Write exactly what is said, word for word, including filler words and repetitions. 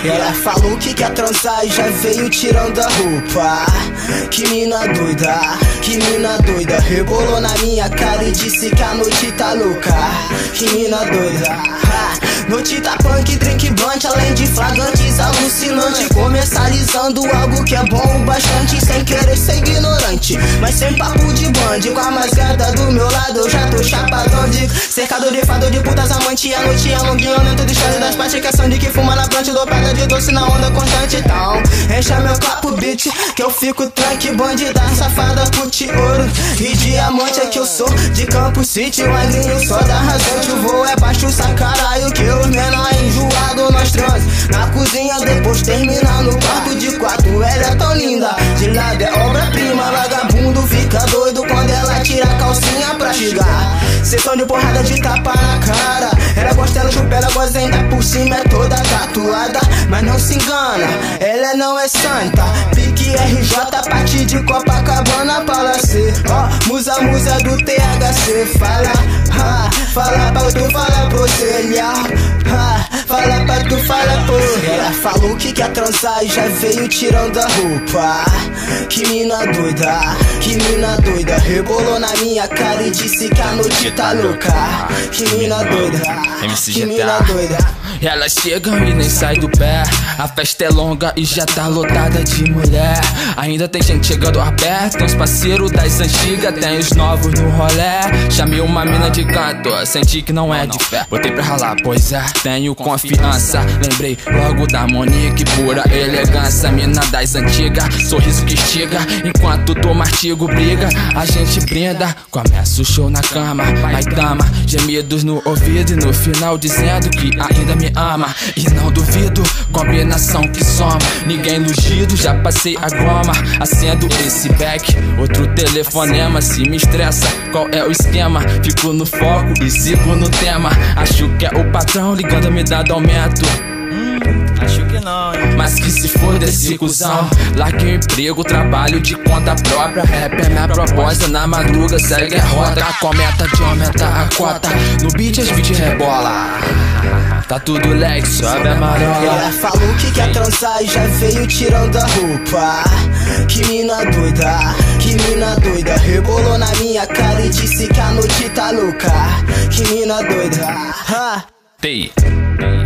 Ela falou que quer transar e já veio tirando a roupa. Que mina doida, que mina doida. Rebolou na minha cara e disse que a noite tá louca. Que mina doida, ha. Noite tá punk, drink blunt, além de flagrantes alucinantes. Comercializando algo que é bom o bastante, sem querer ser ignorante, mas sem papo de bande. Com a mascada do meu lado eu já tô chapadão de cercado de fado de putas amante. A noite é longuinha, aumento do estado das praticação de que fuma na planta. Dopada de doce na onda constante. Então encha meu copo, bitch, que eu fico tranque. Bandida, safada, curte ouro e diamante. É que eu sou de Campo City, mas eu só da rasante. O voo é baixo, sacaralho, que os menor enjoado nós trans na cozinha, depois termina no quarto de quatro. Ela é tão linda, de lado é obra-prima. Vagabundo fica doido quando ela tira a calcinha pra chegar. Sessão de porrada de tapa na cara. Ela gosta, ela chupa, ela goza, ainda por cima é toda tatuada. Mas não se engana, ela não é santa. Pique R J, parte de Copacabana, Palacê. Ó, oh, musa, musa do T H C. Fala, ha, fala pra tu, fala pra você, ha, fala pra tu, fala pra você. Ela falou que quer transar e já veio tirando a roupa. Que mina doida, que mina doida. Rebolou na minha cara e disse que a noite tá louca. Que mina doida, que mina doida. Elas chegam e nem sai do pé. A festa é longa e já tá lotada de mulher. Ainda tem gente chegando a pé. Tem os parceiros das antigas, tem os novos no rolê. Chamei uma mina de canto, senti que não é de fé. Botei pra ralar, pois é, tenho confiança. Lembrei logo da Monique, pura elegância. Mina das antigas, sorriso que estiga. Enquanto do martigo briga, a gente brinda. Começa o show na cama, vai dama. Gemidos no ouvido e no final dizendo que ainda me ama. E não duvido, combinação que soma. Ninguém lugido, já passei a goma. Acendo esse back, outro telefonema. Se me estressa, qual é o esquema? Fico no foco e sigo no tema. Acho que é o patrão ligando a me dando aumento. Hum, acho que não, hein? Mas que se for desse cuzão. Larguei o emprego, trabalho de conta própria. Rap é minha proposta, na madruga segue a roda. Com a meta de aumentar a cota. No beat as beat rebola. Tá tudo leg, sobe a marola. Ela falou que quer transar e já veio tirando a roupa. Que mina doida, que mina doida. Rebolou na minha cara e disse que a noite tá louca. Que mina doida, ha. T